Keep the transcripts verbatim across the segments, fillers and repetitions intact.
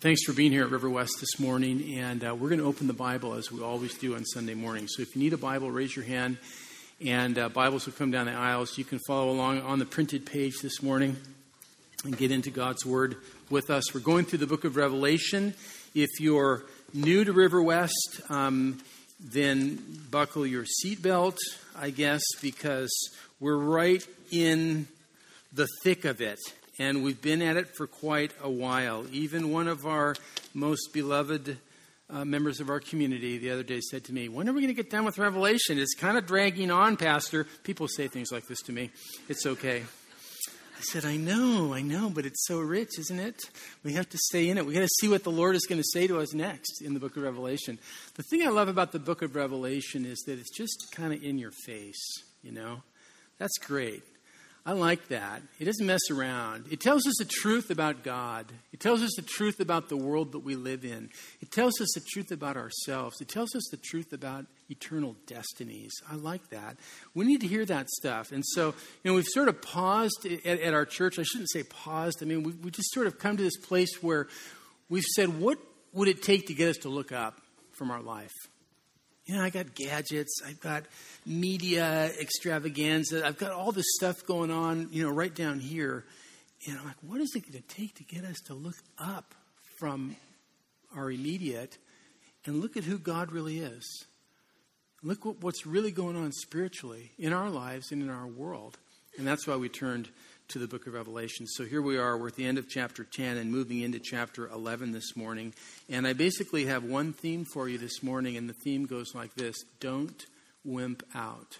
Thanks for being here at River West this morning, and uh, we're going to open the Bible as we always do on Sunday morning. So if you need a Bible, raise your hand, and uh, Bibles will come down the aisles. You can follow along on the printed page this morning and get into God's Word with us. We're going through the book of Revelation. If you're new to River West, um, then buckle your seatbelt, I guess, because we're right in the thick of it. And we've been at it for quite a while. Even one of our most beloved uh, members of our community the other day said to me, "When are we going to get done with Revelation? It's kind of dragging on, Pastor." People say things like this to me. It's okay. I said, I know, I know, but it's so rich, isn't it? We have to stay in it. We got to see what the Lord is going to say to us next in the book of Revelation. The thing I love about the book of Revelation is that it's just kind of in your face, you know? That's great. I like that. It doesn't mess around. It tells us the truth about God. It tells us the truth about the world that we live in. It tells us the truth about ourselves. It tells us the truth about eternal destinies. I like that. We need to hear that stuff. And so, you know, we've sort of paused at, at our church. I shouldn't say paused. I mean, we, we just sort of come to this place where we've said, what would it take to get us to look up from our life? You know, I got gadgets, I've got media extravaganza, I've got all this stuff going on, you know, right down here. And I'm like, what is it going to take to get us to look up from our immediate and look at who God really is? Look what, what's really going on spiritually in our lives and in our world. And that's why we turned to the book of Revelation. So here we are, we're at the end of chapter ten and moving into chapter eleven this morning. And I basically have one theme for you this morning, and the theme goes like this: don't wimp out.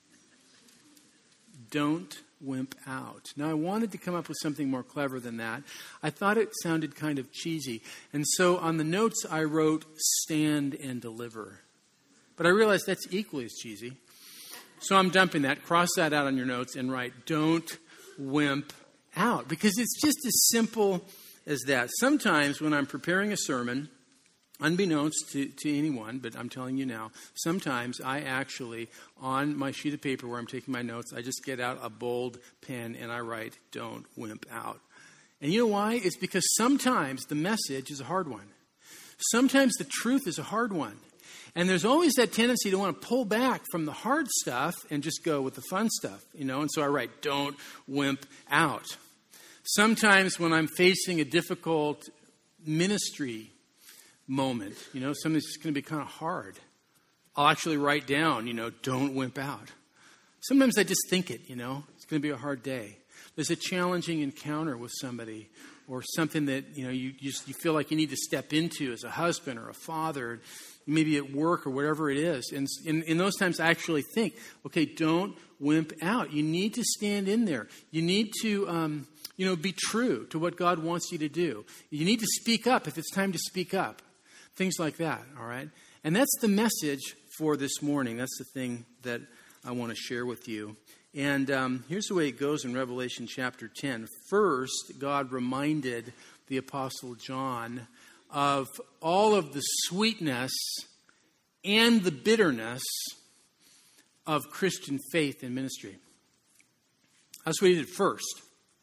Don't wimp out. Now, I wanted to come up with something more clever than that. I thought it sounded kind of cheesy. And so on the notes, I wrote stand and deliver. But I realized that's equally as cheesy. So I'm dumping that. Cross that out on your notes and write don't wimp out, because it's just as simple as that. Sometimes when I'm preparing a sermon, unbeknownst to, to anyone, but I'm telling you now, sometimes I actually, on my sheet of paper where I'm taking my notes, I just get out a bold pen and I write, don't wimp out. And you know why? It's because sometimes the message is a hard one. Sometimes the truth is a hard one. And there's always that tendency to want to pull back from the hard stuff and just go with the fun stuff, you know. And so I write, don't wimp out. Sometimes when I'm facing a difficult ministry moment, you know, something that's just going to be kind of hard, I'll actually write down, you know, don't wimp out. Sometimes I just think it, you know, it's going to be a hard day. There's a challenging encounter with somebody or something that, you know, you, you, just, you feel like you need to step into as a husband or a father, maybe at work or whatever it is. And in, in those times, I actually think, okay, don't wimp out. You need to stand in there. You need to, um, you know, be true to what God wants you to do. You need to speak up if it's time to speak up. Things like that, all right? And that's the message for this morning. That's the thing that I want to share with you. And um, here's the way it goes in Revelation chapter ten. First, God reminded the Apostle John of all of the sweetness and the bitterness of Christian faith and ministry. That's what he did first.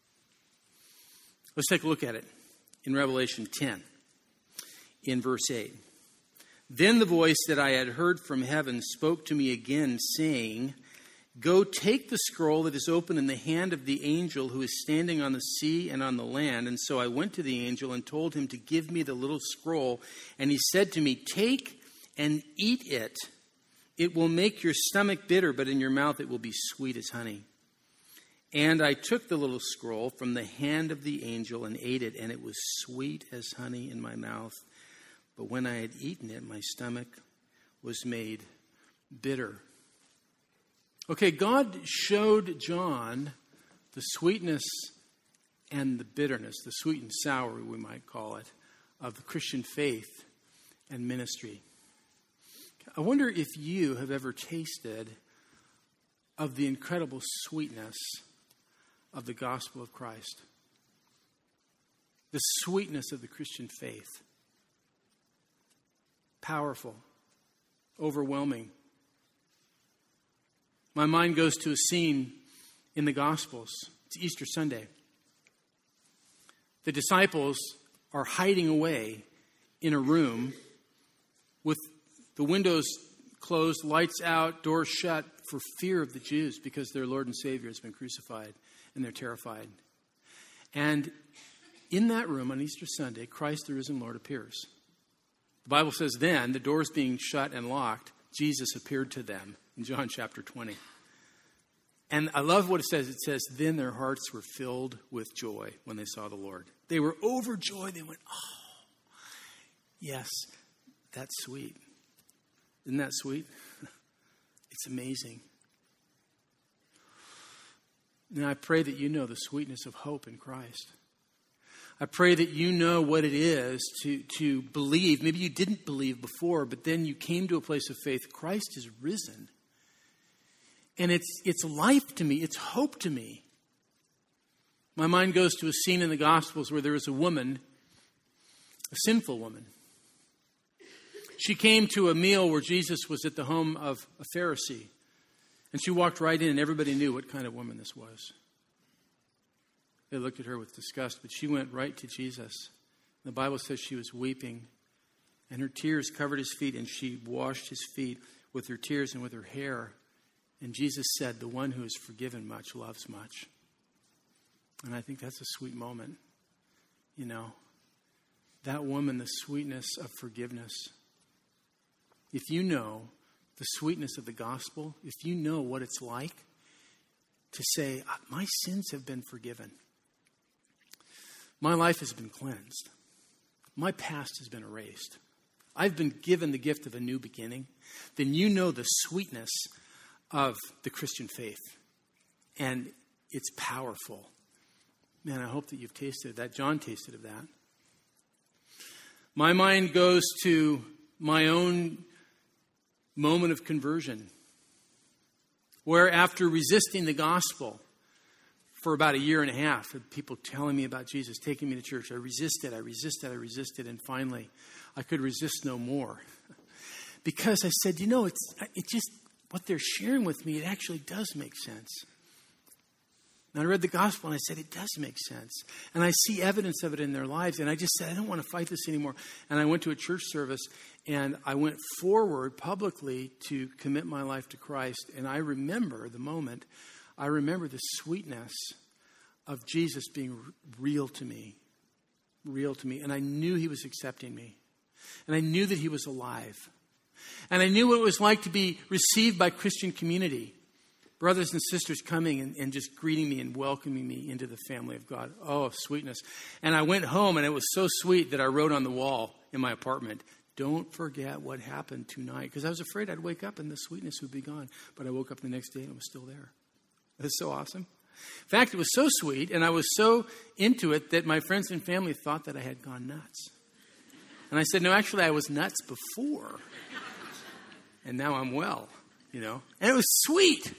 Let's take a look at it in Revelation ten, in verse eight. Then the voice that I had heard from heaven spoke to me again, saying, "Go take the scroll that is open in the hand of the angel who is standing on the sea and on the land." And so I went to the angel and told him to give me the little scroll. And he said to me, "Take and eat it. It will make your stomach bitter, but in your mouth it will be sweet as honey." And I took the little scroll from the hand of the angel and ate it, and it was sweet as honey in my mouth. But when I had eaten it, my stomach was made bitter. Okay, God showed John the sweetness and the bitterness, the sweet and sour, we might call it, of the Christian faith and ministry. I wonder if you have ever tasted of the incredible sweetness of the gospel of Christ. The sweetness of the Christian faith. Powerful, overwhelming. My mind goes to a scene in the Gospels. It's Easter Sunday. The disciples are hiding away in a room with the windows closed, lights out, doors shut for fear of the Jews because their Lord and Savior has been crucified and they're terrified. And in that room on Easter Sunday, Christ the risen Lord appears. The Bible says then, the doors being shut and locked, Jesus appeared to them in John chapter twenty. And I love what it says. It says, then their hearts were filled with joy when they saw the Lord. They were overjoyed. They went, oh, yes, that's sweet. Isn't that sweet? It's amazing. Now, I pray that you know the sweetness of hope in Christ. I pray that you know what it is to, to believe. Maybe you didn't believe before, but then you came to a place of faith. Christ is risen. And it's it's life to me. It's hope to me. My mind goes to a scene in the Gospels where there was a woman, a sinful woman. She came to a meal where Jesus was at the home of a Pharisee. And she walked right in and everybody knew what kind of woman this was. They looked at her with disgust, but she went right to Jesus. The Bible says she was weeping and her tears covered his feet and she washed his feet with her tears and with her hair. And Jesus said, the one who is forgiven much loves much. And I think that's a sweet moment. You know, that woman, the sweetness of forgiveness. If you know the sweetness of the gospel, if you know what it's like to say, my sins have been forgiven. My life has been cleansed. My past has been erased. I've been given the gift of a new beginning. Then you know the sweetness of the Christian faith. And it's powerful. Man, I hope that you've tasted that. John tasted of that. My mind goes to my own moment of conversion, where after resisting the gospel for about a year and a half, of people telling me about Jesus, taking me to church, I resisted, I resisted, I resisted, and finally I could resist no more. Because I said, you know, it's it just, what they're sharing with me, it actually does make sense. And I read the gospel and I said, it does make sense. And I see evidence of it in their lives. And I just said, I don't want to fight this anymore. And I went to a church service and I went forward publicly to commit my life to Christ. And I remember the moment, I remember the sweetness of Jesus being real to me, real to me. And I knew he was accepting me. And I knew that he was alive. And I knew what it was like to be received by Christian community. Brothers and sisters coming and, and just greeting me and welcoming me into the family of God. Oh, sweetness. And I went home and it was so sweet that I wrote on the wall in my apartment, don't forget what happened tonight. Because I was afraid I'd wake up and the sweetness would be gone. But I woke up the next day and it was still there. It was so awesome. In fact, it was so sweet and I was so into it that my friends and family thought that I had gone nuts. And I said, no, actually I was nuts before. And now I'm well, you know. And it was sweet.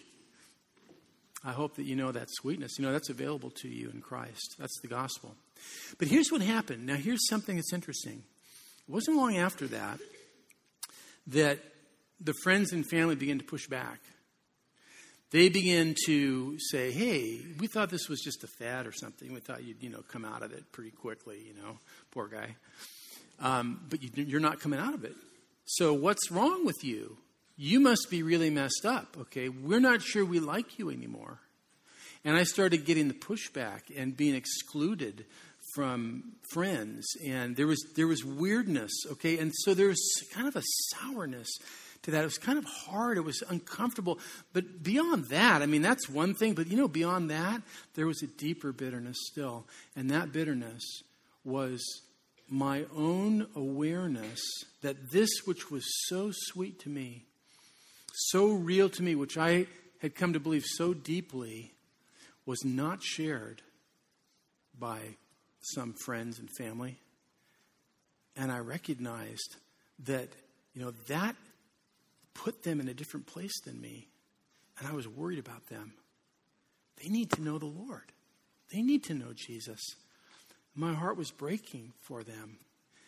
I hope that you know that sweetness. You know, that's available to you in Christ. That's the gospel. But here's what happened. Now, here's something that's interesting. It wasn't long after that that the friends and family began to push back. They began to say, hey, we thought this was just a fad or something. We thought you'd, you know, come out of it pretty quickly, you know, poor guy. Um, but you, you're not coming out of it. So what's wrong with you? You must be really messed up, okay? We're not sure we like you anymore. And I started getting the pushback and being excluded from friends. And there was there was weirdness, okay? And so there was kind of a sourness to that. It was kind of hard. It was uncomfortable. But beyond that, I mean, that's one thing. But, you know, beyond that, there was a deeper bitterness still. And that bitterness was my own awareness that this which was so sweet to me, so real to me, which I had come to believe so deeply, was not shared by some friends and family. And I recognized that, you know, that put them in a different place than me. And I was worried about them. They need to know the Lord. They need to know Jesus. My heart was breaking for them.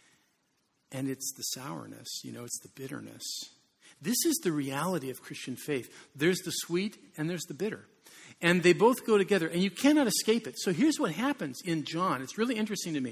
And it's the sourness, you know, it's the bitterness. This is the reality of Christian faith. There's the sweet and there's the bitter. And they both go together and you cannot escape it. So here's what happens in John. It's really interesting to me.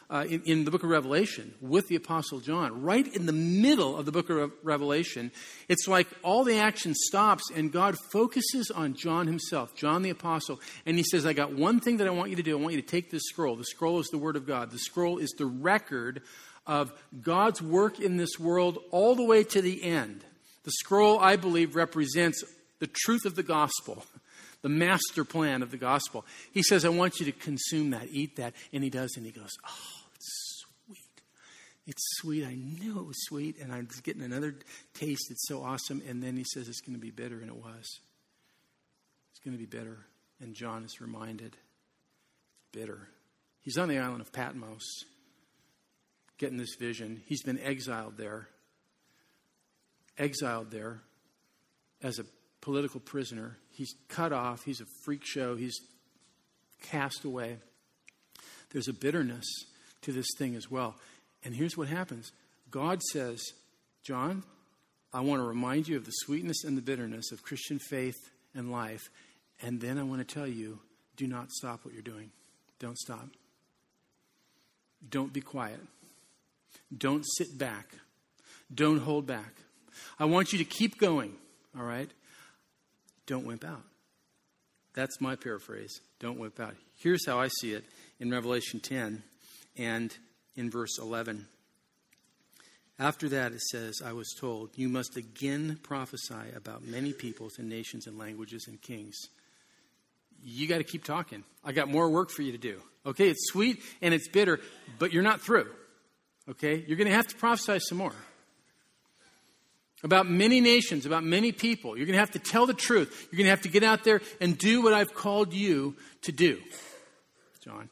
uh, in, in the book of Revelation with the Apostle John. Right in the middle of the book of Re- Revelation, it's like all the action stops and God focuses on John himself, John the Apostle. And he says, I got one thing that I want you to do. I want you to take this scroll. The scroll is the Word of God. The scroll is the record of God's work in this world all the way to the end. The scroll, I believe, represents the truth of the gospel, the master plan of the gospel. He says, I want you to consume that, eat that. And he does, and he goes, oh, it's sweet. It's sweet. I knew it was sweet, and I'm getting another taste. It's so awesome. And then he says it's going to be bitter, and it was. It's going to be bitter. And John is reminded, bitter. He's on the island of Patmos, getting this vision. He's been exiled there. Exiled there as a political prisoner. He's cut off. He's a freak show. He's cast away. There's a bitterness to this thing as well. And here's what happens. God says, John, I want to remind you of the sweetness and the bitterness of Christian faith and life. And then I want to tell you, do not stop what you're doing. Don't stop. Don't be quiet. Don't sit back. Don't hold back. I want you to keep going, all right? Don't wimp out. That's my paraphrase. Don't wimp out. Here's how I see it in Revelation ten and in verse eleven. After that, it says, I was told, you must again prophesy about many peoples and nations and languages and kings. You got to keep talking. I got more work for you to do. Okay, it's sweet and it's bitter, but you're not through. Okay, you're going to have to prophesy some more. About many nations, about many people. You're going to have to tell the truth. You're going to have to get out there and do what I've called you to do, John.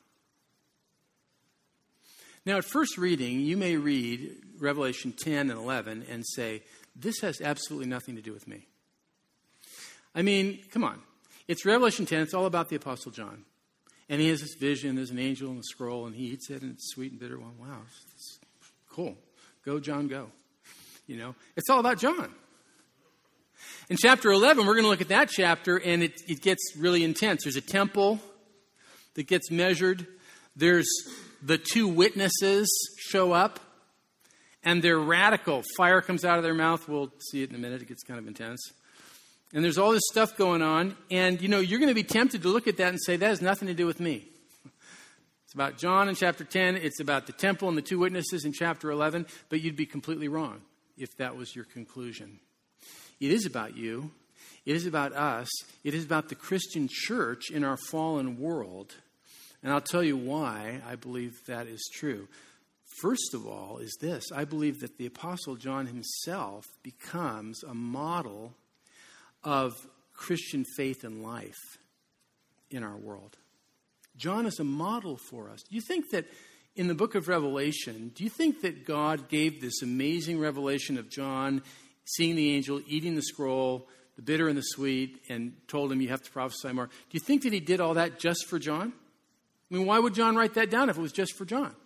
Now, at first reading, you may read Revelation ten and eleven and say, this has absolutely nothing to do with me. I mean, come on. It's Revelation ten. It's all about the Apostle John. And he has this vision. There's an angel and a scroll, and he eats it, and it's sweet and bitter. Well, wow, it's cool. Go, John, go. You know, it's all about John. In chapter eleven, we're going to look at that chapter, and it, it gets really intense. There's a temple that gets measured. There's the two witnesses show up, and they're radical. Fire comes out of their mouth. We'll see it in a minute. It gets kind of intense. And there's all this stuff going on, and, you know, you're going to be tempted to look at that and say, that has nothing to do with me. It's about John in chapter ten. It's about the temple and the two witnesses in chapter eleven, but you'd be completely wrong if that was your conclusion. It is about you. It is about us. It is about the Christian church in our fallen world. And I'll tell you why I believe that is true. First of all is this. I believe that the Apostle John himself becomes a model of Christian faith and life in our world. John is a model for us. Do you think that in the book of Revelation, do you think that God gave this amazing revelation of John seeing the angel, eating the scroll, the bitter and the sweet, and told him you have to prophesy more? Do you think that he did all that just for John? I mean, why would John write that down if it was just for John?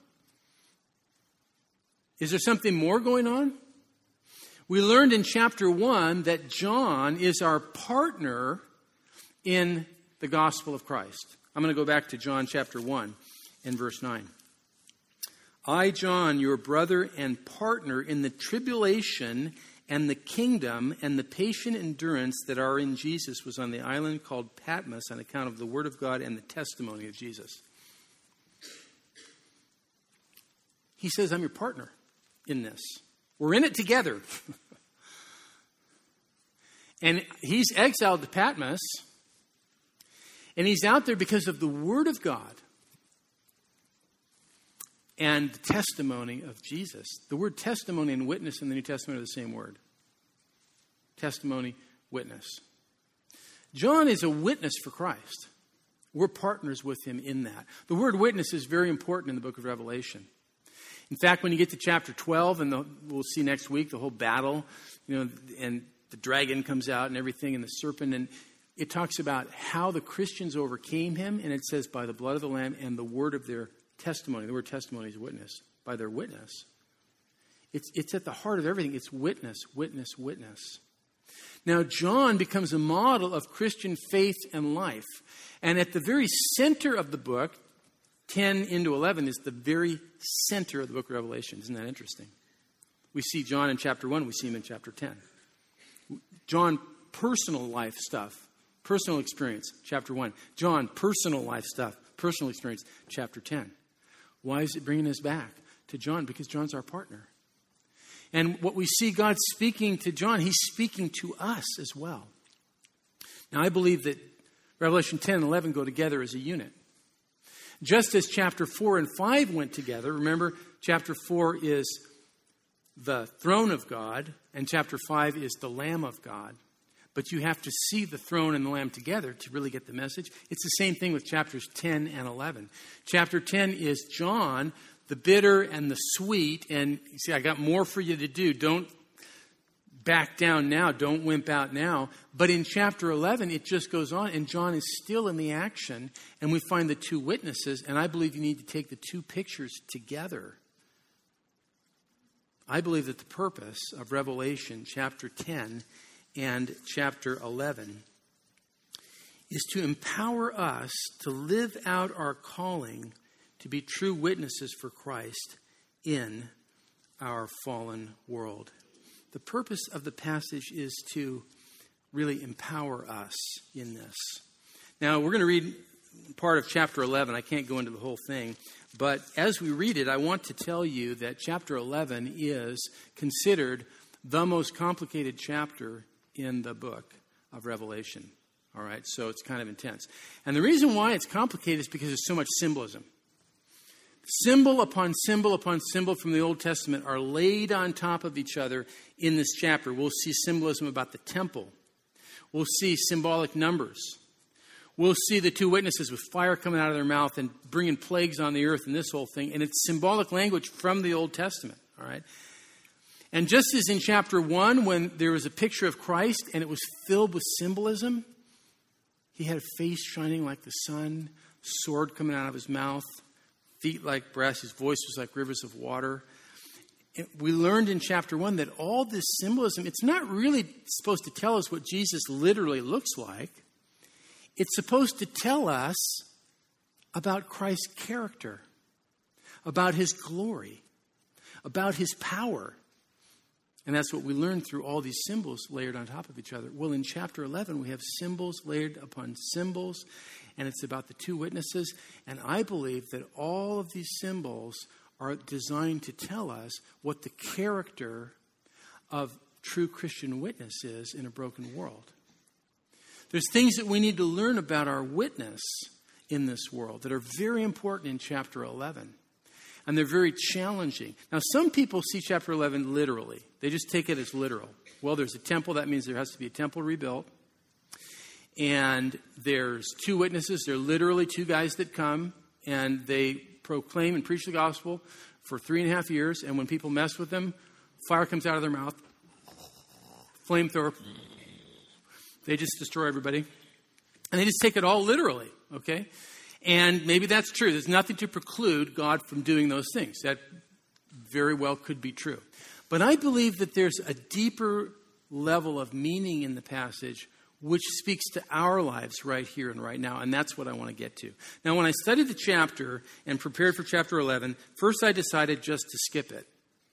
Is there something more going on? We learned in chapter one that John is our partner in the gospel of Christ. I'm going to go back to John chapter one and verse nine. I, John, your brother and partner in the tribulation and the kingdom and the patient endurance that are in Jesus, was on the island called Patmos on account of the word of God and the testimony of Jesus. He says, I'm your partner in this. We're in it together. And he's exiled to Patmos. And he's out there because of the word of God and the testimony of Jesus. The word testimony and witness in the New Testament are the same word. Testimony, witness. John is a witness for Christ. We're partners with him in that. The word witness is very important in the book of Revelation. In fact, when you get to chapter twelve, and the, we'll see next week, the whole battle, you know, and the dragon comes out and everything, and the serpent, and it talks about how the Christians overcame him, and it says by the blood of the Lamb and the word of their testimony. The word testimony is witness. By their witness. It's, it's at the heart of everything. It's witness, witness, witness. Now, John becomes a model of Christian faith and life. And at the very center of the book, ten into eleven is the very center of the book of Revelation. Isn't that interesting? We see John in chapter one. We see him in chapter ten. John, personal life stuff, personal experience, chapter one. John, personal life stuff, personal experience, chapter ten. Why is it bringing us back to John? Because John's our partner. And what we see God speaking to John, he's speaking to us as well. Now, I believe that Revelation ten and eleven go together as a unit. Just as chapter four and five went together, remember, chapter four is the throne of God, and chapter five is the Lamb of God. But you have to see the throne and the Lamb together to really get the message. It's the same thing with chapters ten and eleven. Chapter ten is John, the bitter and the sweet. And you see, I got more for you to do. Don't back down now. Don't wimp out now. But in chapter eleven, it just goes on. And John is still in the action. And we find the two witnesses. And I believe you need to take the two pictures together. I believe that the purpose of Revelation chapter ten and chapter eleven is to empower us to live out our calling to be true witnesses for Christ in our fallen world. The purpose of the passage is to really empower us in this. Now, we're going to read part of chapter eleven. I can't go into the whole thing. But as we read it, I want to tell you that chapter eleven is considered the most complicated chapter in the book of Revelation. All right, so it's kind of intense. And the reason why it's complicated is because there's so much symbolism. Symbol upon symbol upon symbol from the Old Testament are laid on top of each other in this chapter. We'll see symbolism about the temple. We'll see symbolic numbers. We'll see the two witnesses with fire coming out of their mouth and bringing plagues on the earth and this whole thing. And it's symbolic language from the Old Testament. All right. And just as in chapter one, when there was a picture of Christ and it was filled with symbolism, he had a face shining like the sun, sword coming out of his mouth, feet like brass, his voice was like rivers of water. We learned in chapter one that all this symbolism, it's not really supposed to tell us what Jesus literally looks like. It's supposed to tell us about Christ's character, about his glory, about his power. And that's what we learn through all these symbols layered on top of each other. Well, in chapter eleven, we have symbols layered upon symbols, and it's about the two witnesses. And I believe that all of these symbols are designed to tell us what the character of true Christian witness is in a broken world. There's things that we need to learn about our witness in this world that are very important in chapter eleven. And they're very challenging. Now, some people see chapter eleven literally. They just take it as literal. Well, there's a temple. That means there has to be a temple rebuilt. And there's two witnesses. They're literally two guys that come and they proclaim and preach the gospel for three and a half years. And when people mess with them, fire comes out of their mouth. Flamethrower. They just destroy everybody. And they just take it all literally, okay? And maybe that's true. There's nothing to preclude God from doing those things. That very well could be true. But I believe that there's a deeper level of meaning in the passage which speaks to our lives right here and right now. And that's what I want to get to. Now, when I studied the chapter and prepared for chapter eleven, first I decided just to skip it.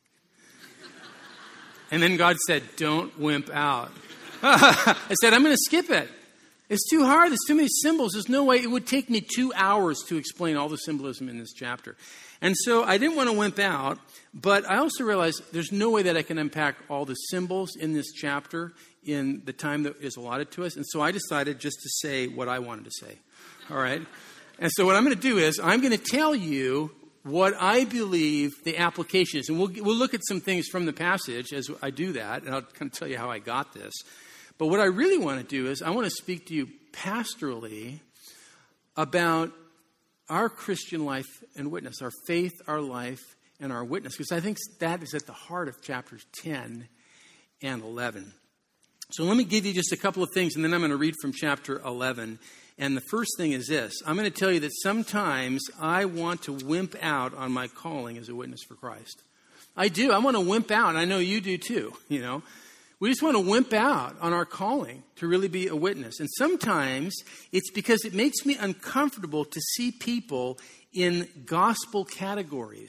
And then God said, don't wimp out. I said, I'm going to skip it. It's too hard. There's too many symbols. There's no way. It would take me two hours to explain all the symbolism in this chapter. And so I didn't want to wimp out, but I also realized there's no way that I can unpack all the symbols in this chapter in the time that is allotted to us. And so I decided just to say what I wanted to say. All right? And so what I'm going to do is I'm going to tell you what I believe the application is. And we'll, we'll look at some things from the passage as I do that, and I'll kind of tell you how I got this. But what I really want to do is I want to speak to you pastorally about our Christian life and witness, our faith, our life, and our witness, because I think that is at the heart of chapters ten and eleven. So let me give you just a couple of things, and then I'm going to read from chapter eleven. And the first thing is this. I'm going to tell you that sometimes I want to wimp out on my calling as a witness for Christ. I do. I want to wimp out, and I know you do too, you know. We just want to wimp out on our calling to really be a witness. And sometimes it's because it makes me uncomfortable to see people in gospel categories.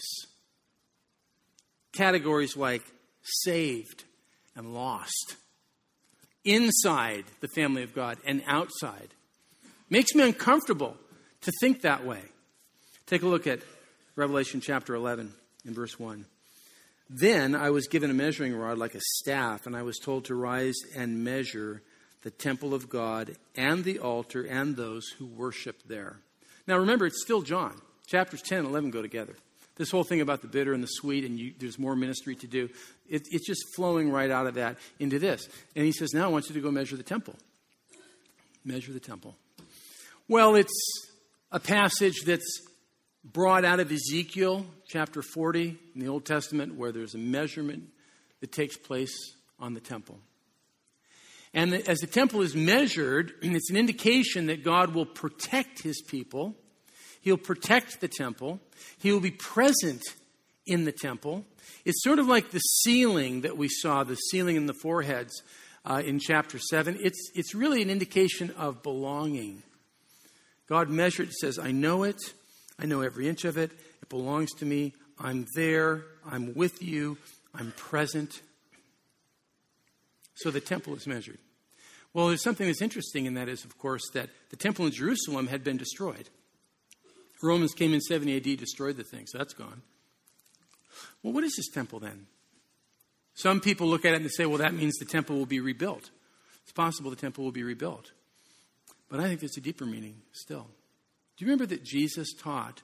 Categories like saved and lost. Inside the family of God and outside. Makes me uncomfortable to think that way. Take a look at Revelation chapter eleven in verse one. Then I was given a measuring rod like a staff, and I was told to rise and measure the temple of God and the altar and those who worship there. Now remember, it's still John. Chapters ten and eleven go together. This whole thing about the bitter and the sweet, and you, there's more ministry to do, it, it's just flowing right out of that into this. And he says, now I want you to go measure the temple. Measure the temple. Well, it's a passage that's brought out of Ezekiel chapter forty in the Old Testament, where there's a measurement that takes place on the temple. And as the temple is measured, it's an indication that God will protect his people. He'll protect the temple. He will be present in the temple. It's sort of like the ceiling that we saw, the ceiling in the foreheads uh, in chapter seven. It's, it's really an indication of belonging. God measured, says, I know it. I know every inch of it. It belongs to me. I'm there. I'm with you. I'm present. So the temple is measured. Well, there's something that's interesting, and that is, of course, that the temple in Jerusalem had been destroyed. Romans came in seventy A D, destroyed the thing, so that's gone. Well, what is this temple then? Some people look at it and say, well, that means the temple will be rebuilt. It's possible the temple will be rebuilt. But I think there's a deeper meaning still. Do you remember that Jesus taught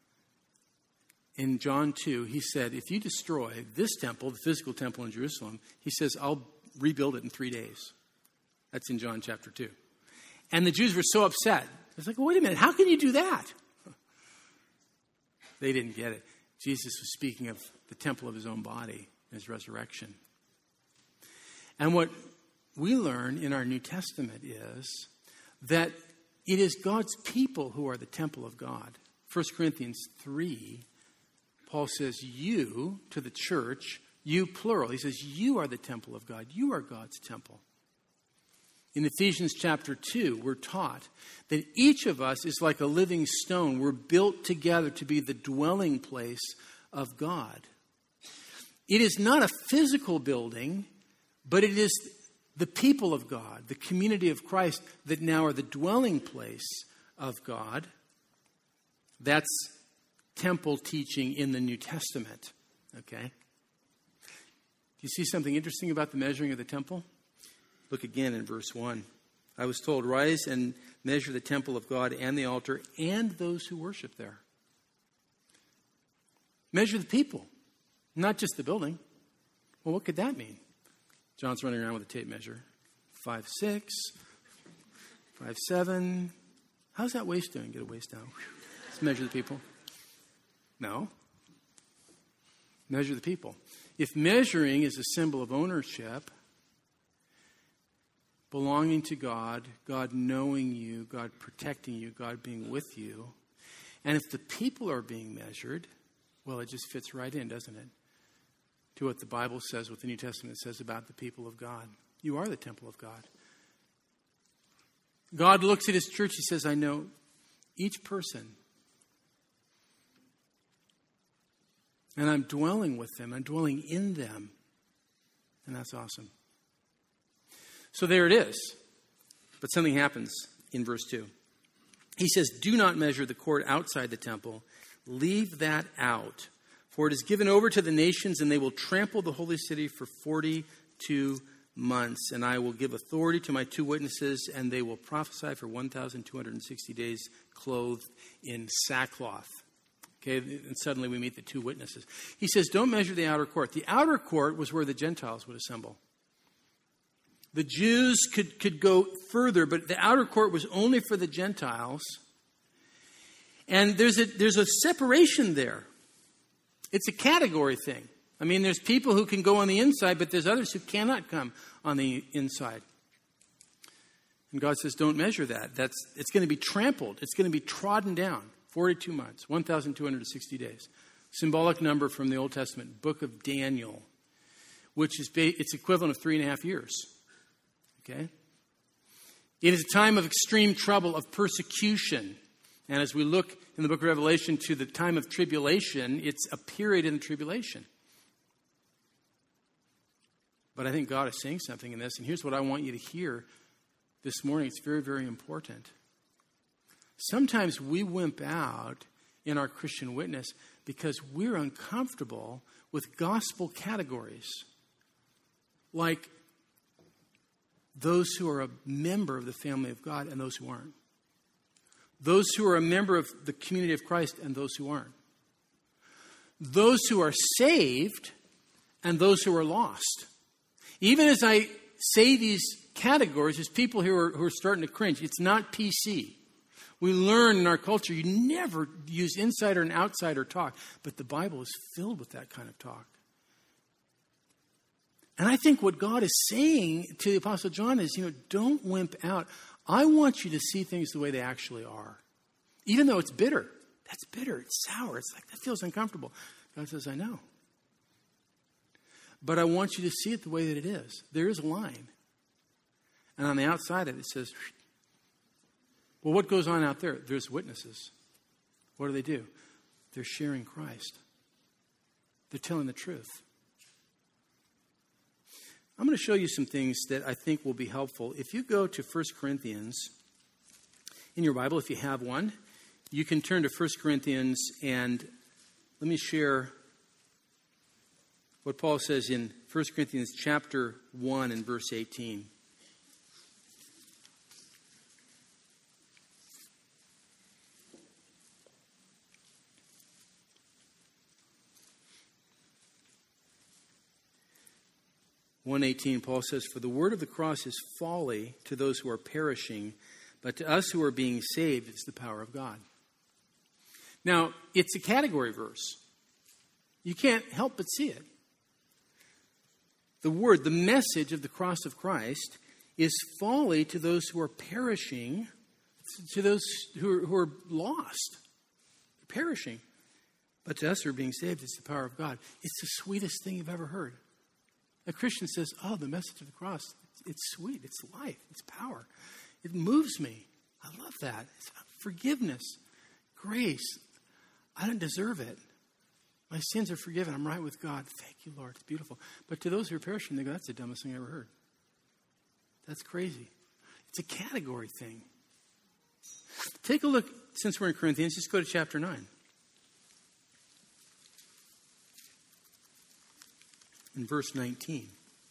in John two, he said, if you destroy this temple, the physical temple in Jerusalem, he says, I'll rebuild it in three days. That's in John chapter two. And the Jews were so upset. It's like, well, wait a minute, how can you do that? They didn't get it. Jesus was speaking of the temple of his own body, his resurrection. And what we learn in our New Testament is that it is God's people who are the temple of God. First Corinthians three, Paul says, you, to the church, you plural. He says, you are the temple of God. You are God's temple. In Ephesians chapter two, we're taught that each of us is like a living stone. We're built together to be the dwelling place of God. It is not a physical building, but it is the people of God, the community of Christ that now are the dwelling place of God. That's temple teaching in the New Testament. Okay? Do you see something interesting about the measuring of the temple? Look again in verse one. I was told, rise and measure the temple of God and the altar and those who worship there. Measure the people, not just the building. Well, what could that mean? John's running around with a tape measure. Five, six, five, seven. How's that waist doing? Get a waist down. Let's measure the people. No. Measure the people. If measuring is a symbol of ownership, belonging to God, God knowing you, God protecting you, God being with you, and if the people are being measured, well, it just fits right in, doesn't it? To what the Bible says, what the New Testament says about the people of God. You are the temple of God. God looks at his church, he says, I know each person. And I'm dwelling with them. I'm dwelling in them. And that's awesome. So there it is. But something happens in verse two. He says, do not measure the court outside the temple. Leave that out. For it is given over to the nations, and they will trample the holy city for forty-two months. And I will give authority to my two witnesses, and they will prophesy for one thousand two hundred sixty days, clothed in sackcloth. Okay, and suddenly we meet the two witnesses. He says, don't measure the outer court. The outer court was where the Gentiles would assemble. The Jews could, could go further, but the outer court was only for the Gentiles. And there's a, there's a separation there. It's a category thing. I mean, there's people who can go on the inside, but there's others who cannot come on the inside. And God says, don't measure that. That's it's going to be trampled. It's going to be trodden down. forty-two months, one thousand two hundred sixty days. Symbolic number from the Old Testament, book of Daniel. which is ba- it's equivalent of three and a half years. Okay? It is a time of extreme trouble, of persecution. And as we look in the book of Revelation to the time of tribulation, it's a period in the tribulation. But I think God is saying something in this, and here's what I want you to hear this morning. It's very, very important. Sometimes we wimp out in our Christian witness because we're uncomfortable with gospel categories like those who are a member of the family of God and those who aren't. Those who are a member of the community of Christ and those who aren't. Those who are saved and those who are lost. Even as I say these categories, there's people who are, who are starting to cringe. It's not P C. We learn in our culture you never use insider and outsider talk, but the Bible is filled with that kind of talk. And I think what God is saying to the Apostle John is, you know, don't wimp out. I want you to see things the way they actually are. Even though it's bitter. That's bitter. It's sour. It's like, that feels uncomfortable. God says, I know. But I want you to see it the way that it is. There is a line. And on the outside of it, it says, well, what goes on out there? There's witnesses. What do they do? They're sharing Christ. They're telling the truth. I'm going to show you some things that I think will be helpful. If you go to First Corinthians in your Bible, if you have one, you can turn to First Corinthians, and let me share what Paul says in First Corinthians chapter one and verse eighteen. one eighteen, Paul says, for the word of the cross is folly to those who are perishing, but to us who are being saved, it's the power of God. Now, it's a category verse. You can't help but see it. The word, the message of the cross of Christ is folly to those who are perishing, to those who are, who are lost, perishing. But to us who are being saved, it's the power of God. It's the sweetest thing you've ever heard. A Christian says, oh, the message of the cross, it's sweet, it's life, it's power. It moves me. I love that. It's forgiveness, grace. I don't deserve it. My sins are forgiven. I'm right with God. Thank you, Lord. It's beautiful. But to those who are perishing, they go, that's the dumbest thing I ever heard. That's crazy. It's a category thing. Take a look, since we're in Corinthians, just go to chapter nine. In verse nineteen.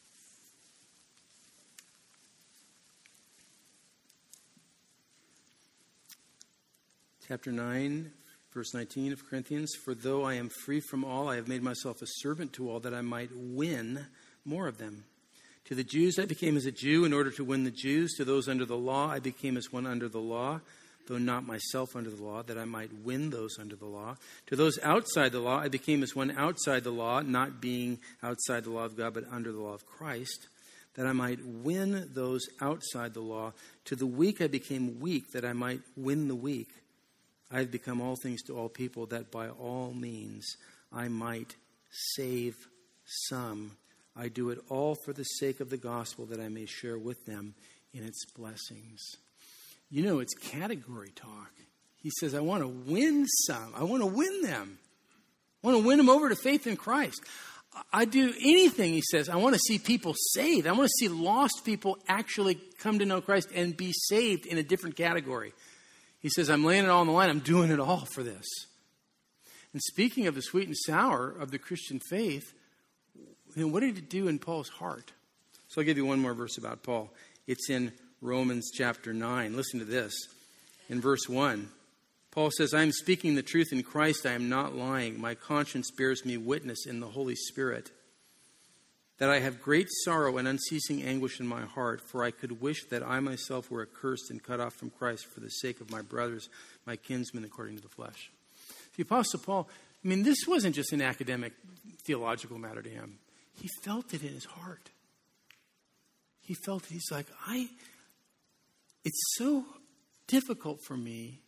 Chapter nine, verse nineteen of Corinthians. For though I am free from all, I have made myself a servant to all, that I might win more of them. To the Jews I became as a Jew in order to win the Jews. To those under the law I became as one under the law, though not myself under the law, that I might win those under the law. To those outside the law, I became as one outside the law, not being outside the law of God, but under the law of Christ, that I might win those outside the law. To the weak I became weak, that I might win the weak. I have become all things to all people, that by all means I might save some. I do it all for the sake of the gospel, that I may share with them in its blessings. You know, it's category talk. He says, I want to win some. I want to win them. I want to win them over to faith in Christ. I do anything, he says. I want to see people saved. I want to see lost people actually come to know Christ and be saved in a different category. He says, I'm laying it all on the line. I'm doing it all for this. And speaking of the sweet and sour of the Christian faith, you know, what did it do in Paul's heart? So I'll give you one more verse about Paul. It's in Romans chapter nine. Listen to this. In verse one, Paul says, I am speaking the truth in Christ. I am not lying. My conscience bears me witness in the Holy Spirit that I have great sorrow and unceasing anguish in my heart, for I could wish that I myself were accursed and cut off from Christ for the sake of my brothers, my kinsmen according to the flesh. The Apostle Paul, I mean, this wasn't just an academic theological matter to him. He felt it in his heart. He felt it. He's like, I... It's so difficult for me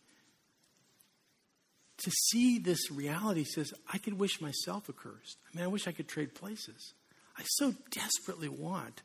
to see this reality. He says, I could wish myself accursed. I mean, I wish I could trade places. I I so desperately want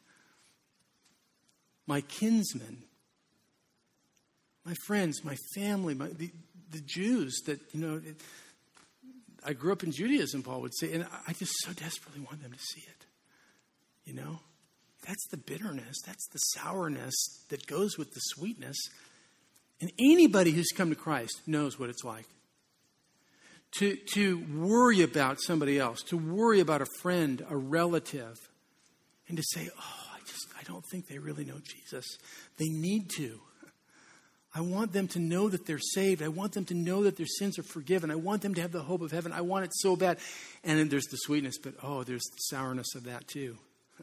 my kinsmen, my friends, my family, my, the, the Jews that, you know, it, I grew up in Judaism, Paul would say, and I just so desperately want them to see it. You know, that's the bitterness, that's the sourness that goes with the sweetness. And anybody who's come to Christ knows what it's like. To, to worry about somebody else, to worry about a friend, a relative, and to say, oh, I just, I don't think they really know Jesus. They need to. I want them to know that they're saved. I want them to know that their sins are forgiven. I want them to have the hope of heaven. I want it so bad. And then there's the sweetness, but oh, there's the sourness of that too.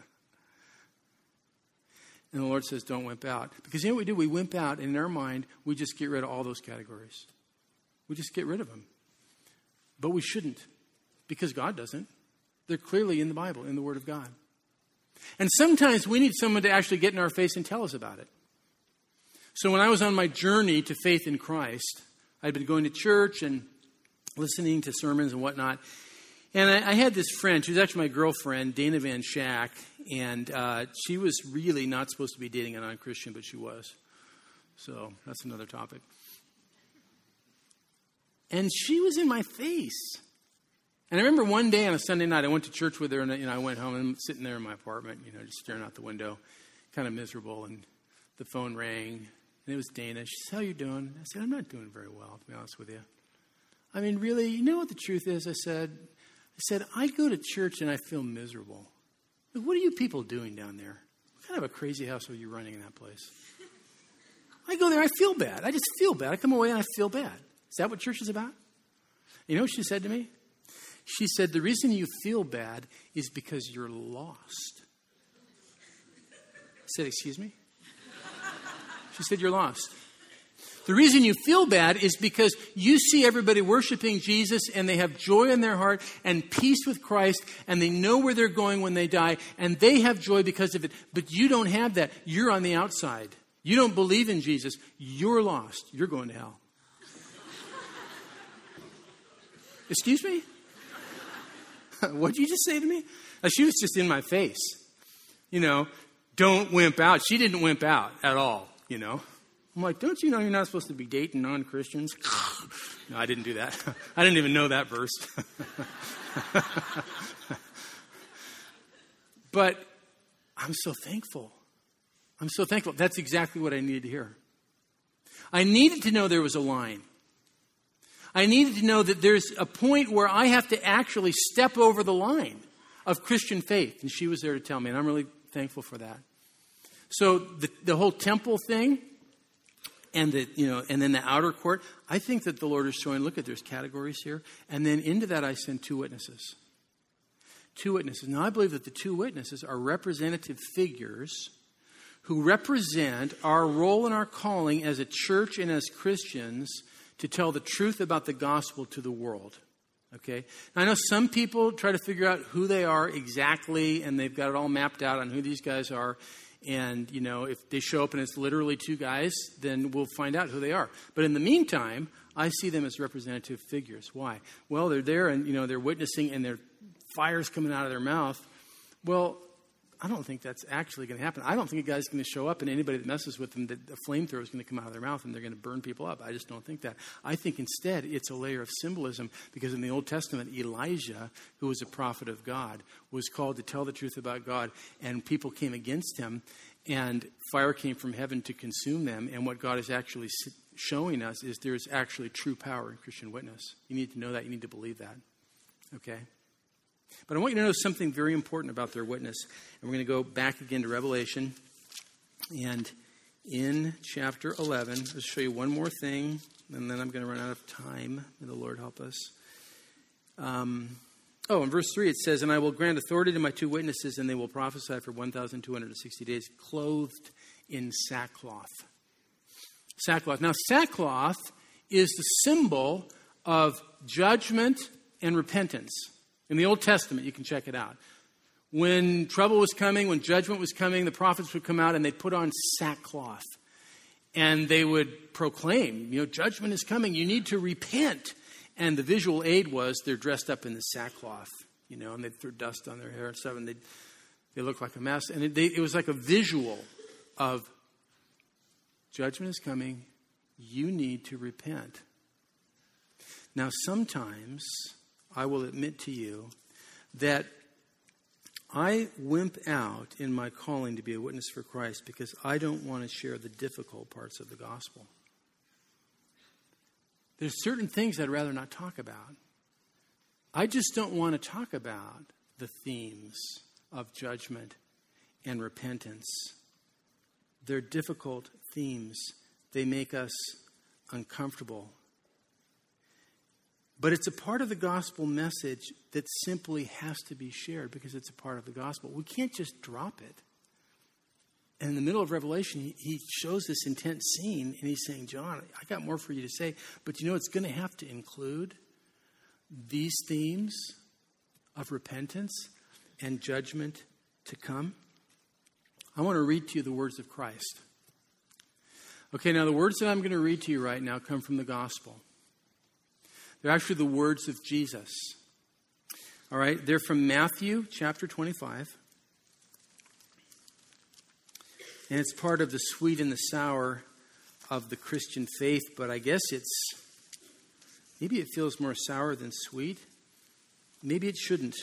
And the Lord says, don't wimp out. Because you know what we do? We wimp out, and in our mind, we just get rid of all those categories. We just get rid of them. But we shouldn't, because God doesn't. They're clearly in the Bible, in the Word of God. And sometimes we need someone to actually get in our face and tell us about it. So when I was on my journey to faith in Christ, I'd been going to church and listening to sermons and whatnot. And I, I had this friend. She was actually my girlfriend, Dana Van Schack. And uh, she was really not supposed to be dating a non-Christian, but she was. So that's another topic. And she was in my face. And I remember one day on a Sunday night, I went to church with her, and you know, I went home, and I'm sitting there in my apartment, you know, just staring out the window, kind of miserable. And the phone rang, and it was Dana. She said, how you doing? I said, I'm not doing very well, to be honest with you. I mean, really, you know what the truth is? I said, I said, I go to church, and I feel miserable. Like, what are you people doing down there? What kind of a crazy house are you running in that place? I go there, I feel bad. I just feel bad. I come away, and I feel bad. Is that what church is about? You know what she said to me? She said, the reason you feel bad is because you're lost. I said, excuse me? She said, you're lost. The reason you feel bad is because you see everybody worshiping Jesus and they have joy in their heart and peace with Christ and they know where they're going when they die and they have joy because of it. But you don't have that. You're on the outside. You don't believe in Jesus. You're lost. You're going to hell. Excuse me? What did you just say to me? Uh, she was just in my face. You know, don't wimp out. She didn't wimp out at all, you know. I'm like, don't you know you're not supposed to be dating non-Christians? No, I didn't do that. I didn't even know that verse. But I'm so thankful. I'm so thankful. That's exactly what I needed to hear. I needed to know there was a line. I needed to know that there's a point where I have to actually step over the line of Christian faith. And she was there to tell me, and I'm really thankful for that. So the, the whole temple thing, and the, you know, and then the outer court, I think that the Lord is showing, look at, there's categories here. And then into that I send two witnesses. Two witnesses. Now I believe that the two witnesses are representative figures who represent our role and our calling as a church and as Christians to tell the truth about the gospel to the world. Okay? Now, I know some people try to figure out who they are exactly, and they've got it all mapped out on who these guys are. And, you know, if they show up and it's literally two guys, then we'll find out who they are. But in the meantime, I see them as representative figures. Why? Well, they're there and, you know, they're witnessing and their fire's coming out of their mouth. Well, I don't think that's actually going to happen. I don't think a guy's going to show up and anybody that messes with them, that a flamethrower is going to come out of their mouth and they're going to burn people up. I just don't think that. I think instead it's a layer of symbolism because in the Old Testament, Elijah, who was a prophet of God, was called to tell the truth about God, and people came against him and fire came from heaven to consume them. And what God is actually showing us is there's actually true power in Christian witness. You need to know that. You need to believe that. Okay? But I want you to know something very important about their witness. And we're going to go back again to Revelation. And in chapter eleven, I'll show you one more thing, and then I'm going to run out of time. May the Lord help us. Um, oh, in verse three it says, and I will grant authority to my two witnesses, and they will prophesy for one thousand two hundred sixty days, clothed in sackcloth. Sackcloth. Now, sackcloth is the symbol of judgment and repentance. In the Old Testament, you can check it out. When trouble was coming, when judgment was coming, the prophets would come out and they'd put on sackcloth. And they would proclaim, you know, judgment is coming. You need to repent. And the visual aid was they're dressed up in the sackcloth, you know, and they'd throw dust on their hair and stuff. And they'd, They look like a mess. And it, they, it was like a visual of judgment is coming. You need to repent. Now, sometimes I will admit to you that I wimp out in my calling to be a witness for Christ because I don't want to share the difficult parts of the gospel. There's certain things I'd rather not talk about. I just don't want to talk about the themes of judgment and repentance. They're difficult themes. They make us uncomfortable. But it's a part of the gospel message that simply has to be shared because it's a part of the gospel. We can't just drop it. And in the middle of Revelation, he, he shows this intense scene, and he's saying, John, I got more for you to say, but you know it's going to have to include these themes of repentance and judgment to come. I want to read to you the words of Christ. Okay, now the words that I'm going to read to you right now come from the gospel. They're actually the words of Jesus. All right, they're from Matthew chapter twenty-five. And it's part of the sweet and the sour of the Christian faith, but I guess it's, maybe it feels more sour than sweet. Maybe it shouldn't,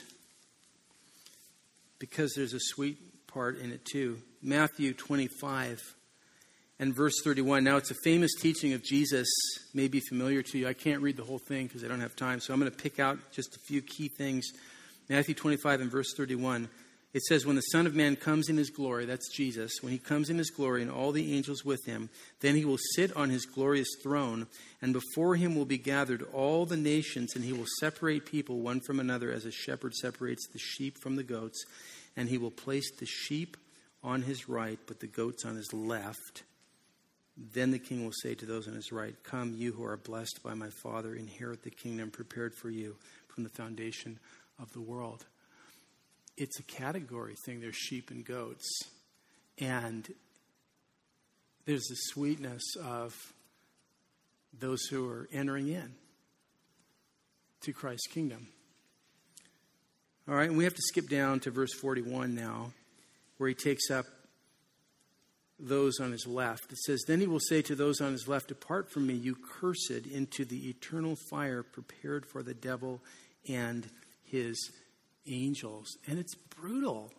because there's a sweet part in it too. Matthew twenty-five and verse thirty-one. Now, it's a famous teaching of Jesus, may be familiar to you. I can't read the whole thing because I don't have time, so I'm going to pick out just a few key things. Matthew twenty-five and verse thirty-one. It says, when the Son of Man comes in his glory, that's Jesus, when he comes in his glory and all the angels with him, then he will sit on his glorious throne, and before him will be gathered all the nations, and he will separate people one from another as a shepherd separates the sheep from the goats, and he will place the sheep on his right, but the goats on his left. Then the king will say to those on his right, come, you who are blessed by my Father, inherit the kingdom prepared for you from the foundation of the world. It's a category thing. There's sheep and goats. And there's the sweetness of those who are entering in to Christ's kingdom. All right, and we have to skip down to verse forty-one now, where he takes up those on his left. It says, then he will say to those on his left, depart from me, you cursed, into the eternal fire prepared for the devil and his angels. And it's brutal.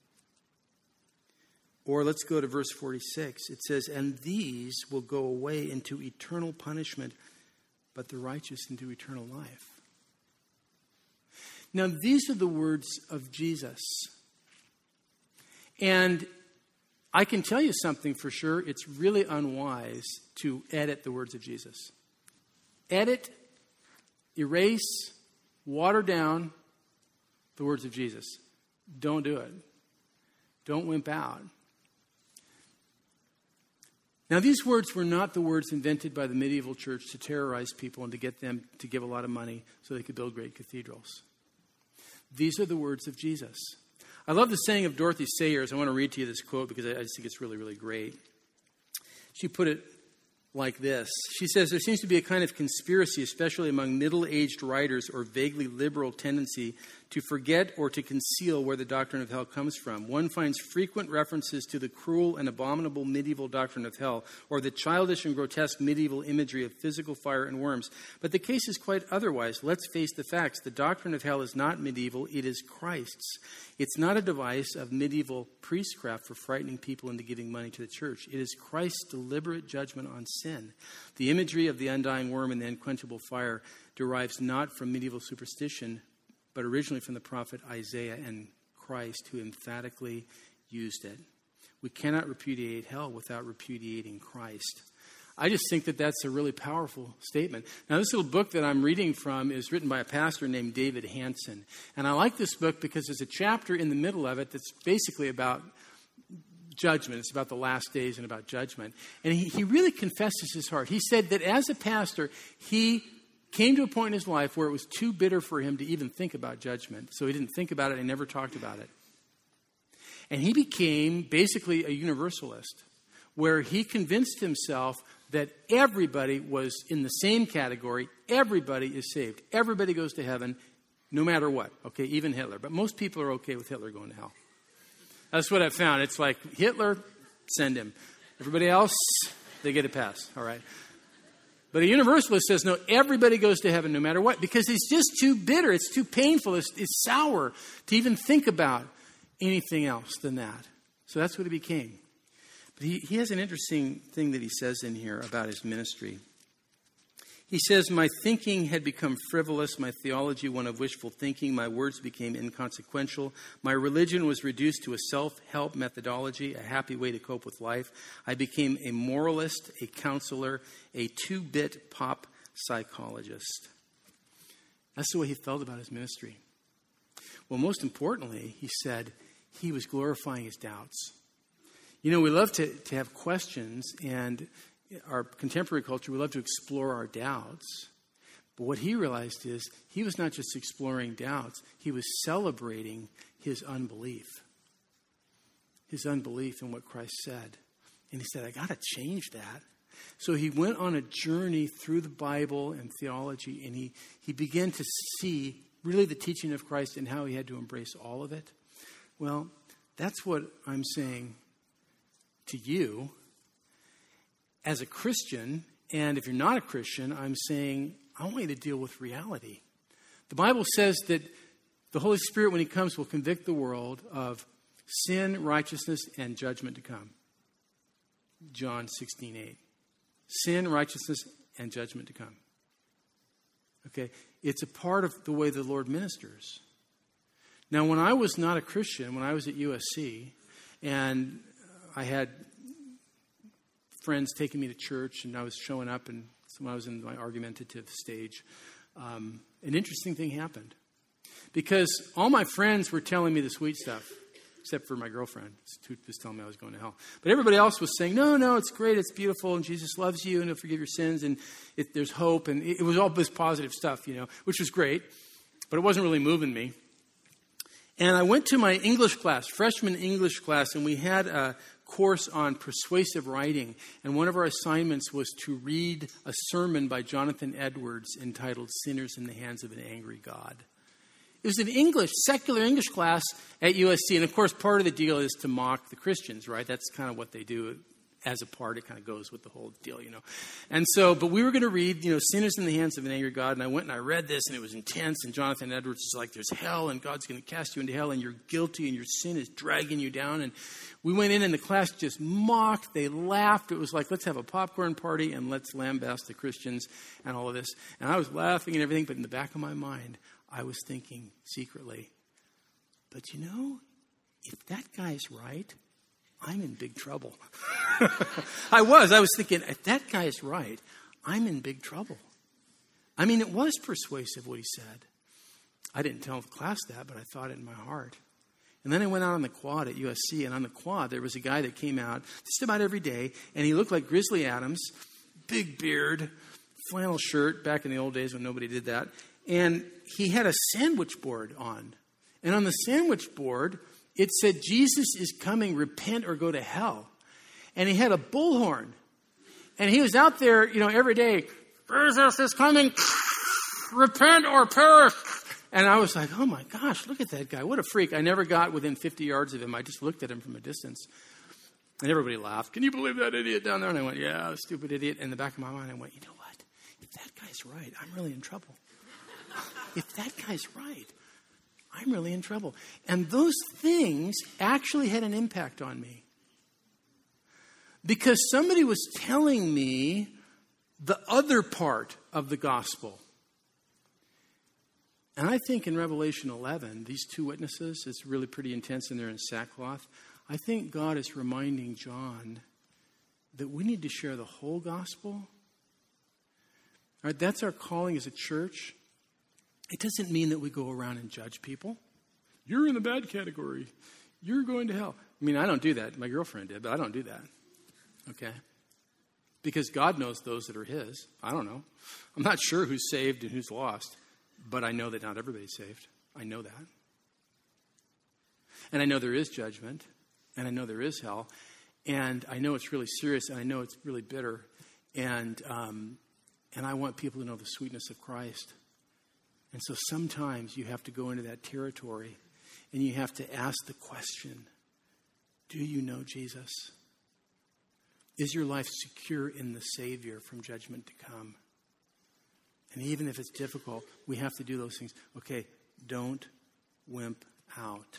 Or let's go to verse forty-six. It says, and these will go away into eternal punishment, but the righteous into eternal life. Now, these are the words of Jesus. And I can tell you something for sure. It's really unwise to edit the words of Jesus. Edit, erase, water down the words of Jesus. Don't do it. Don't wimp out. Now, these words were not the words invented by the medieval church to terrorize people and to get them to give a lot of money so they could build great cathedrals. These are the words of Jesus. I love the saying of Dorothy Sayers. I want to read to you this quote because I just think it's really, really great. She put it like this. She says, there seems to be a kind of conspiracy, especially among middle-aged writers, or vaguely liberal tendency to forget or to conceal where the doctrine of hell comes from. One finds frequent references to the cruel and abominable medieval doctrine of hell, or the childish and grotesque medieval imagery of physical fire and worms. But the case is quite otherwise. Let's face the facts. The doctrine of hell is not medieval. It is Christ's. It's not a device of medieval priestcraft for frightening people into giving money to the church. It is Christ's deliberate judgment on sin. The imagery of the undying worm and the unquenchable fire derives not from medieval superstition, but originally from the prophet Isaiah and Christ, who emphatically used it. We cannot repudiate hell without repudiating Christ. I just think that that's a really powerful statement. Now, this little book that I'm reading from is written by a pastor named David Hansen. And I like this book because there's a chapter in the middle of it that's basically about judgment. It's about the last days and about judgment. And he, he really confesses his heart. He said that as a pastor, he came to a point in his life where it was too bitter for him to even think about judgment. So he didn't think about it and never talked about it. And he became basically a universalist, where he convinced himself that everybody was in the same category. Everybody is saved. Everybody goes to heaven no matter what. Okay, even Hitler. But most people are okay with Hitler going to hell. That's what I found. It's like Hitler, send him. Everybody else, they get a pass. All right. But a universalist says, no, everybody goes to heaven no matter what, because it's just too bitter. It's too painful. It's, it's sour to even think about anything else than that. So that's what he became. But he, he has an interesting thing that he says in here about his ministry. He says, my thinking had become frivolous, my theology one of wishful thinking, my words became inconsequential, my religion was reduced to a self-help methodology, a happy way to cope with life. I became a moralist, a counselor, a two-bit pop psychologist. That's the way he felt about his ministry. Well, most importantly, he said he was glorifying his doubts. You know, we love to, to have questions, and our contemporary culture, we love to explore our doubts. But what he realized is he was not just exploring doubts, he was celebrating his unbelief. His unbelief in what Christ said. And he said, I got to change that. So he went on a journey through the Bible and theology, and he, he began to see really the teaching of Christ and how he had to embrace all of it. Well, that's what I'm saying to you. As a Christian, and if you're not a Christian, I'm saying, I want you to deal with reality. The Bible says that the Holy Spirit, when he comes, will convict the world of sin, righteousness, and judgment to come. John sixteen eight. Sin, righteousness, and judgment to come. Okay? It's a part of the way the Lord ministers. Now, when I was not a Christian, when I was at U S C, and I had friends taking me to church, and I was showing up, and when I was in my argumentative stage, um, an interesting thing happened. Because all my friends were telling me the sweet stuff, except for my girlfriend, who was telling me I was going to hell. But everybody else was saying, no, no, it's great, it's beautiful, and Jesus loves you, and he'll forgive your sins, and it, there's hope, and it, it was all this positive stuff, you know, which was great, but it wasn't really moving me. And I went to my English class, freshman English class, and we had a course on persuasive writing. And one of our assignments was to read a sermon by Jonathan Edwards entitled Sinners in the Hands of an Angry God. It was an English, secular English class at U S C. And of course, part of the deal is to mock the Christians, right? That's kind of what they do. As a part, it kind of goes with the whole deal, you know. And so, but we were going to read, you know, Sinners in the Hands of an Angry God. And I went and I read this, and it was intense. And Jonathan Edwards is like, there's hell, and God's going to cast you into hell, and you're guilty, and your sin is dragging you down. And we went in, and the class just mocked. They laughed. It was like, let's have a popcorn party, and let's lambaste the Christians and all of this. And I was laughing and everything, but in the back of my mind, I was thinking secretly, but you know, if that guy's right, I'm in big trouble. I was. I was thinking, if that guy is right, I'm in big trouble. I mean, it was persuasive what he said. I didn't tell the class that, but I thought it in my heart. And then I went out on the quad at U S C, and on the quad, there was a guy that came out just about every day, and he looked like Grizzly Adams, big beard, flannel shirt, back in the old days when nobody did that. And he had a sandwich board on. And on the sandwich board, it said, Jesus is coming, repent or go to hell. And he had a bullhorn. And he was out there, you know, every day, Jesus is coming, repent or perish. And I was like, oh my gosh, look at that guy. What a freak. I never got within fifty yards of him. I just looked at him from a distance. And everybody laughed. Can you believe that idiot down there? And I went, yeah, stupid idiot. In the back of my mind, I went, you know what? If that guy's right, I'm really in trouble. If that guy's right, I'm really in trouble. And those things actually had an impact on me. Because somebody was telling me the other part of the gospel. And I think in Revelation eleven, these two witnesses, it's really pretty intense, and they're in sackcloth. I think God is reminding John that we need to share the whole gospel. All right, that's our calling as a church. It doesn't mean that we go around and judge people. You're in the bad category. You're going to hell. I mean, I don't do that. My girlfriend did, but I don't do that. Okay? Because God knows those that are his. I don't know. I'm not sure who's saved and who's lost, but I know that not everybody's saved. I know that. And I know there is judgment, and I know there is hell, and I know it's really serious, and I know it's really bitter, and um, and I want people to know the sweetness of Christ. And so sometimes you have to go into that territory and you have to ask the question, Do you know Jesus? Is your life secure in the Savior from judgment to come? And even if it's difficult, we have to do those things. Okay, don't wimp out.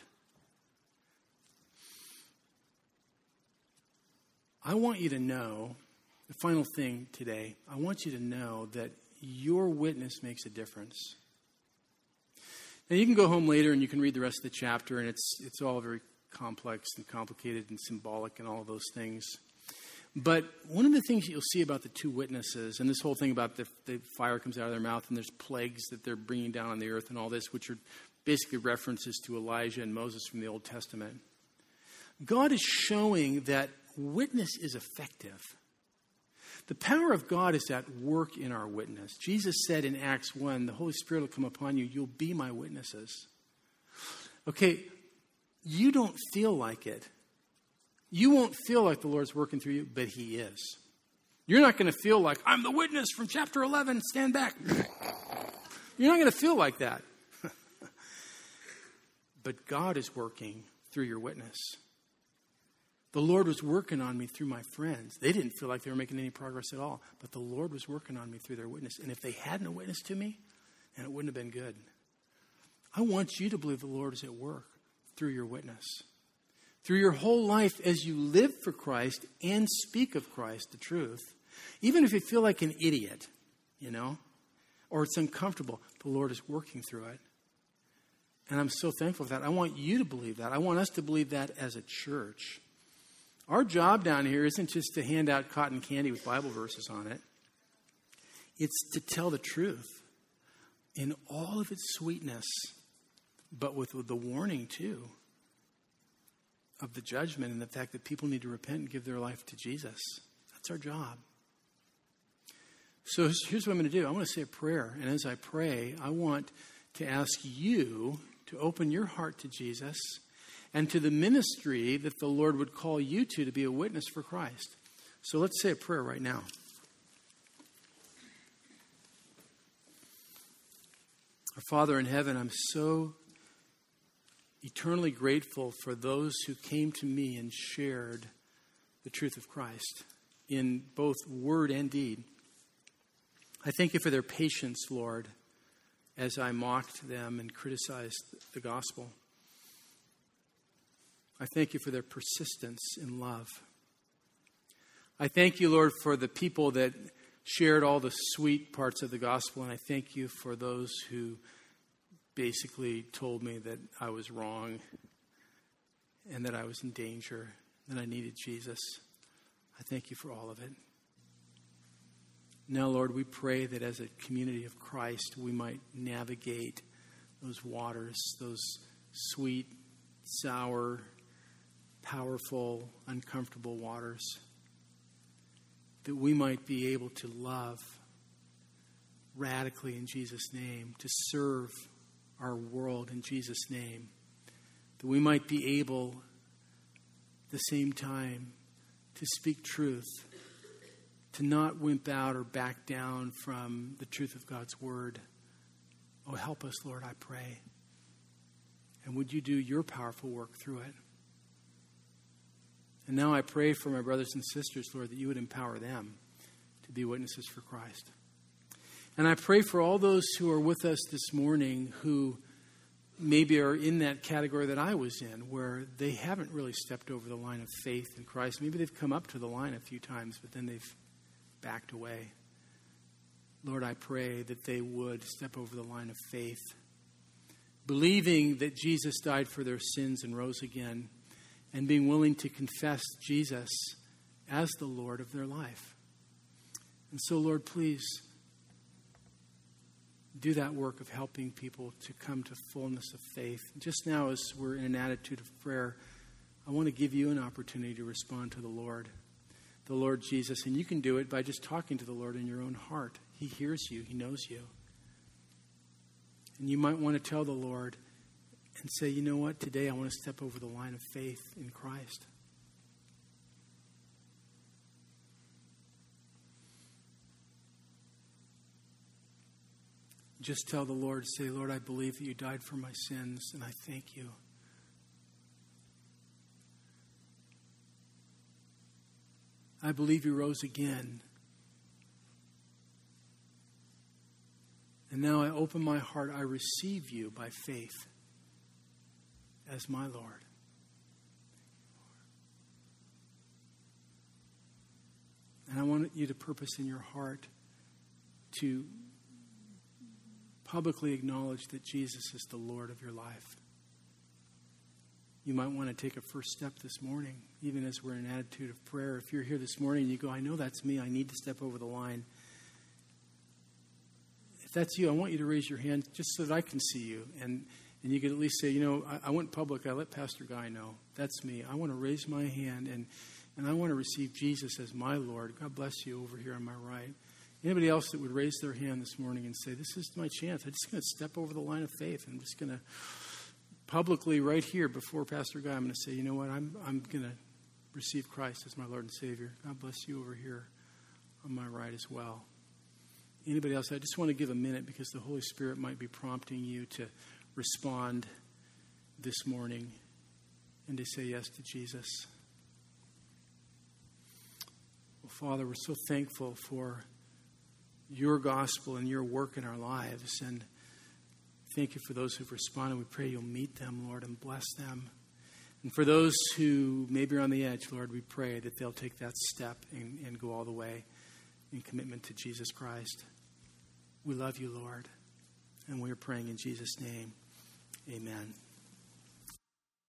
I want you to know, the final thing today, I want you to know that your witness makes a difference. Now, you can go home later and you can read the rest of the chapter, and it's it's all very complex and complicated and symbolic and all of those things. But one of the things you'll see about the two witnesses, and this whole thing about the, the fire comes out of their mouth and there's plagues that they're bringing down on the earth and all this, which are basically references to Elijah and Moses from the Old Testament. God is showing that witness is effective. The power of God is at work in our witness. Jesus said in Acts one, the Holy Spirit will come upon you. You'll be my witnesses. Okay, you don't feel like it. You won't feel like the Lord's working through you, but he is. You're not going to feel like, I'm the witness from chapter eleven, stand back. You're not going to feel like that. But God is working through your witness. The Lord was working on me through my friends. They didn't feel like they were making any progress at all, but the Lord was working on me through their witness. And if they hadn't witnessed to me, then it wouldn't have been good. I want you to believe the Lord is at work through your witness. Through your whole life as you live for Christ and speak of Christ, the truth. Even if you feel like an idiot, you know, or it's uncomfortable, the Lord is working through it. And I'm so thankful for that. I want you to believe that. I want us to believe that as a church. Our job down here isn't just to hand out cotton candy with Bible verses on it. It's to tell the truth in all of its sweetness, but with the warning, too, of the judgment and the fact that people need to repent and give their life to Jesus. That's our job. So here's what I'm going to do. I'm going to say a prayer. And as I pray, I want to ask you to open your heart to Jesus and to the ministry that the Lord would call you to, to be a witness for Christ. So let's say a prayer right now. Our Father in heaven, I'm so eternally grateful for those who came to me and shared the truth of Christ in both word and deed. I thank you for their patience, Lord, as I mocked them and criticized the gospel. I thank you for their persistence in love. I thank you, Lord, for the people that shared all the sweet parts of the gospel, and I thank you for those who basically told me that I was wrong and that I was in danger, that I needed Jesus. I thank you for all of it. Now, Lord, we pray that as a community of Christ, we might navigate those waters, those sweet, sour, powerful, uncomfortable waters, that we might be able to love radically in Jesus' name, to serve our world in Jesus' name, that we might be able at the same time to speak truth, to not wimp out or back down from the truth of God's word. Oh, help us, Lord, I pray. And would you do your powerful work through it? And now I pray for my brothers and sisters, Lord, that you would empower them to be witnesses for Christ. And I pray for all those who are with us this morning who maybe are in that category that I was in, where they haven't really stepped over the line of faith in Christ. Maybe they've come up to the line a few times, but then they've backed away. Lord, I pray that they would step over the line of faith, believing that Jesus died for their sins and rose again, and being willing to confess Jesus as the Lord of their life. And so, Lord, please do that work of helping people to come to fullness of faith. Just now, as we're in an attitude of prayer, I want to give you an opportunity to respond to the Lord, the Lord Jesus. And you can do it by just talking to the Lord in your own heart. He hears you. He knows you. And you might want to tell the Lord and say, you know what, today I want to step over the line of faith in Christ. Just tell the Lord, say, Lord, I believe that you died for my sins, and I thank you. I believe you rose again. And now I open my heart. I receive you by faith as my Lord. And I want you to purpose in your heart to publicly acknowledge that Jesus is the Lord of your life. You might want to take a first step this morning, even as we're in an attitude of prayer. If you're here this morning and you go, I know that's me, I need to step over the line. If that's you, I want you to raise your hand just so that I can see you. And, and you can at least say, you know, I, I went public, I let Pastor Guy know. That's me. I want to raise my hand and, and I want to receive Jesus as my Lord. God bless you over here on my right. Anybody else that would raise their hand this morning and say, this is my chance. I'm just going to step over the line of faith. I'm just going to publicly right here before Pastor Guy, I'm going to say, you know what, I'm I'm going to receive Christ as my Lord and Savior. God bless you over here on my right as well. Anybody else? I just want to give a minute because the Holy Spirit might be prompting you to respond this morning and to say yes to Jesus. Well, Father, we're so thankful for your gospel and your work in our lives, and thank you for those who've responded. We pray you'll meet them, Lord, and bless them. And for those who maybe are on the edge, Lord, we pray that they'll take that step and, and go all the way in commitment to Jesus Christ. We love you, Lord, and we're praying in Jesus' name. Amen.